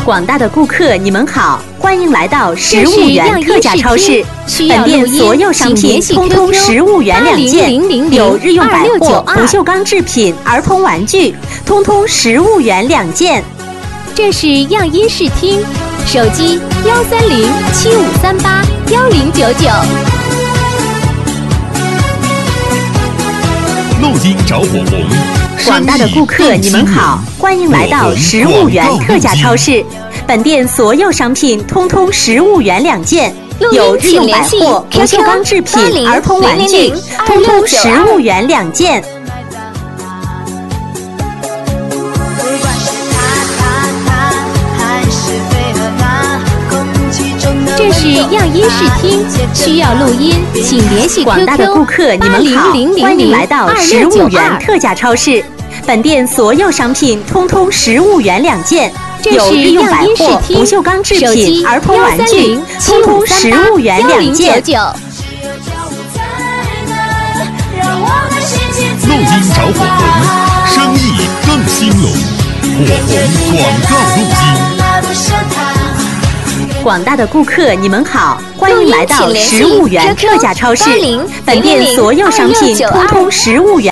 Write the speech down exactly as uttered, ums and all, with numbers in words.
广大的顾客，你们好，欢迎来到十五元特价超市。本店所有商品通通十五元两件，有日用百货、不锈钢制品、儿童玩具，通通十五元两件。 这是样音视听，手机幺三零七五三八幺零九九。 录音着火红。 广大的顾客，你们好，欢迎来到十五元特价超市。本店所有商品通通十五元两件，有日用百货、不锈钢制品、儿童玩具，通通十五元两件。 这是样音视听，需要录音，请联系 Q Q 广大的顾客，你们好，欢迎来到十五元特价超市。本店所有商品通通十五元两件，有日用百货、不锈钢制品、儿童玩具，通通十五元两件。 录音着火红，生意更兴隆。火红广告录音。 广大的顾客，你们好，欢迎来到十五元特价超市。本店所有商品通通十五元。